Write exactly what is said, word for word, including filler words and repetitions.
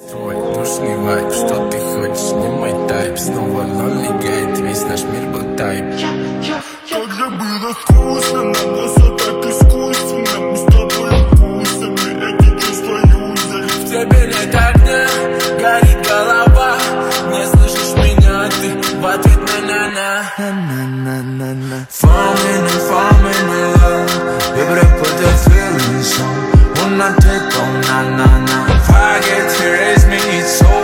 твой душный вайб, что ты хочешь, не мой тайп. Снова lonely gate, весь наш мир был тайп. Как же было вкусно, но все так искусственно. Мы с тобой вкусами эти чувства юзали. В тебе нет огня, горит голова. Не слышишь меня, ты в ответ на-на-на. Na-na-na-na-na. Falling and falling in love. Baby, they put the feelings on. When I take on na-na-na. If I get to raise me, it's so